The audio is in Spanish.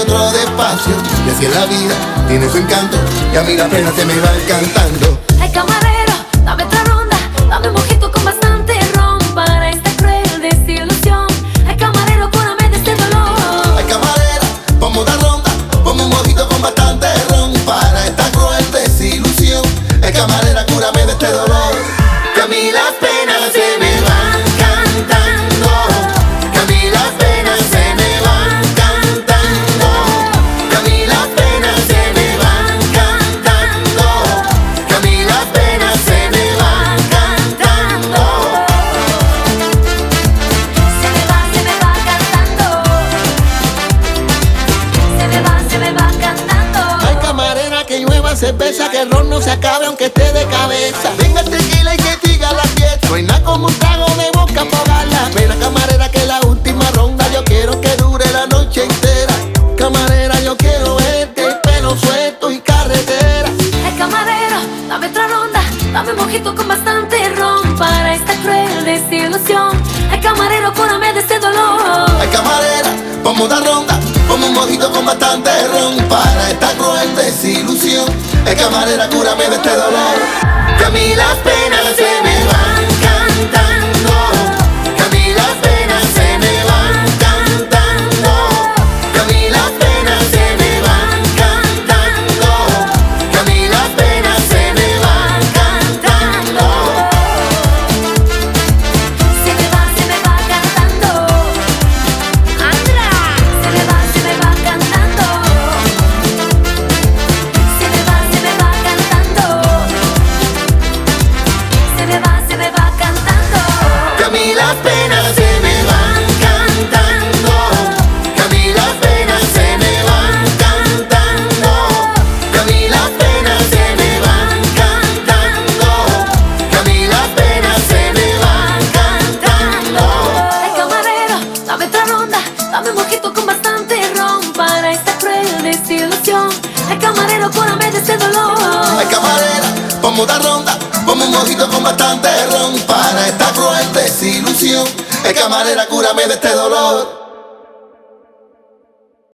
otro despacio. Y así es la vida, tiene su encanto, y a mí la pena se me va encantando. Ay, camarero, dame otra ronda, dame un mojito con bastante ron para esta cruel desilusión. Ay, camarero, cúrame de este dolor. Ay, camarera, ponme otra ronda, ponme un mojito con bastante ron para esta cruel desilusión. Ay, camarera, cúrame de este dolor, que a mí las penas se me van cantando, que a mí las penas se me van cantando, que a mí las penas se me van cantando, que a mí las penas se me van cantando. Se me va cantando. Se me va cantando. Ay, camarera, que llueva cerveza, que el ron no se acabe aunque esté de cabeza. Venga el tequila y que siga la fiesta. No hay nada como un trago de boca para ahogarla. Mira, camarera, que la última ronda yo quiero que dure la noche entera. Camarera, yo quiero verte el pelo suelto y carretera. Ay, camarero, dame otra ronda, dame un mojito con bastante ron para esta cruel desilusión. Ay, camarero, cúrame de este dolor. Ay, camarera, ponme otra ronda, ponme un mojito con bastante ron para esta cruel desilusión. Ay, camarera, cúrame de este dolor, que a mí las penas se me van cantando, que a mí las penas se me van cantando, que a mí las penas se me van cantando, que a mí las penas se me van cantando. Se me va cantando. Andra. Se me va cantando. Se me va cantando. Se me va cantando. Que a mí las penas se me van cantando, que a mí las penas se me van cantando, que a mí las penas se me van cantando, que a mí las penas se me van cantando. Ay, camarero, dame otra ronda, dame un mojito con bastante ron para esta cruel desilusión. Ay, camarero, cúrame de este dolor. Ay, camarera, ponme otra ronda, ponme un mojito con bastante ron para esta cruel desilusión. Ay, camarera, cúrame de este dolor.